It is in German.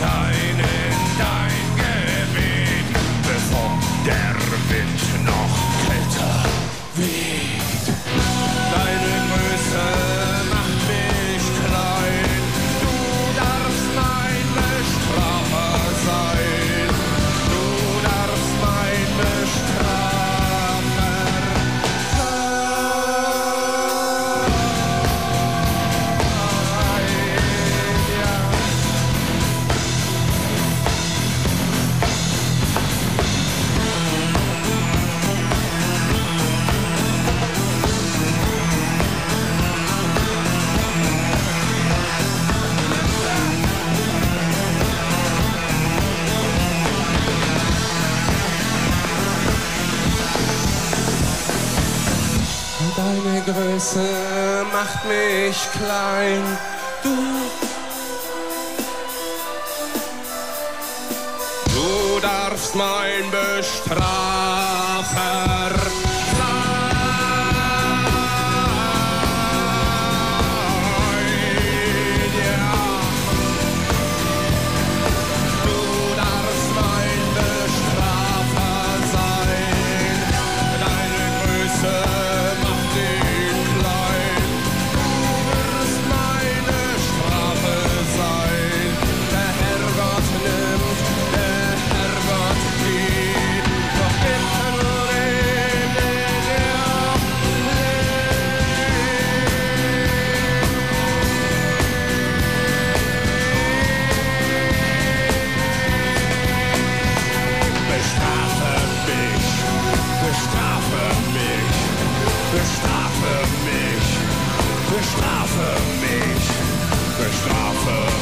ein in dein Gebiet, bevor der Wind noch kälter weht. Deine Größe macht mich klein, du darfst mein Bestrafer sein, du darfst mein Bestrafer Deine Größe macht mich klein, du darfst mein Bestrafer sein, ja. Du darfst mein Bestrafer sein, deine Größe bestrafe mich, bestrafe